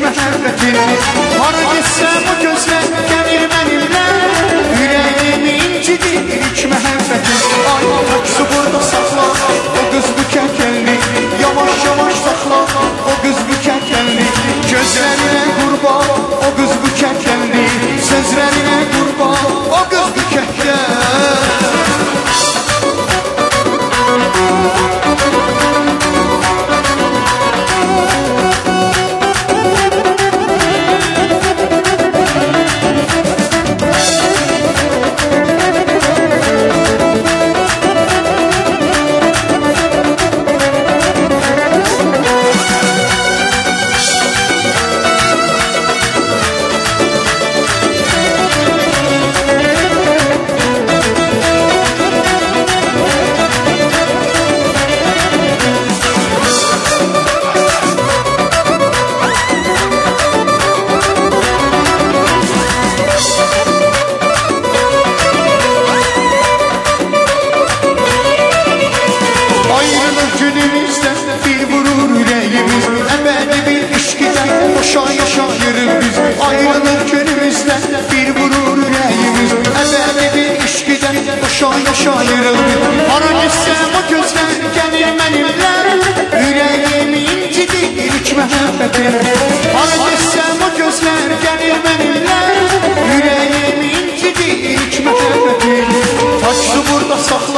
məhəbbətin. Hara getsəm o gözlər gəlir mənimlə, ürəyimi incidir ilk məhəbbətin. Ay taksi burada saxla, o qız bu kəkəlli, yavaş yavaş saxla, o qız bu kəkəlli. Gözlərinə qurban, o qız bu kəkəlli, sözlərinə qurban, o qız bu kəkəlli. Ayrılır günümüzdən bir vurur ürəyimiz, əbədi bir işqidən yaşayırıq biz. Hara getsəm o gözlər gəlir mənimlə, ürəyimi incidir ilk məhəbbətin. Hara getsəm o gözlər gəlir mənimlə, ürəyimi incidir ilk məhəbbətin. Taksi burada saxla,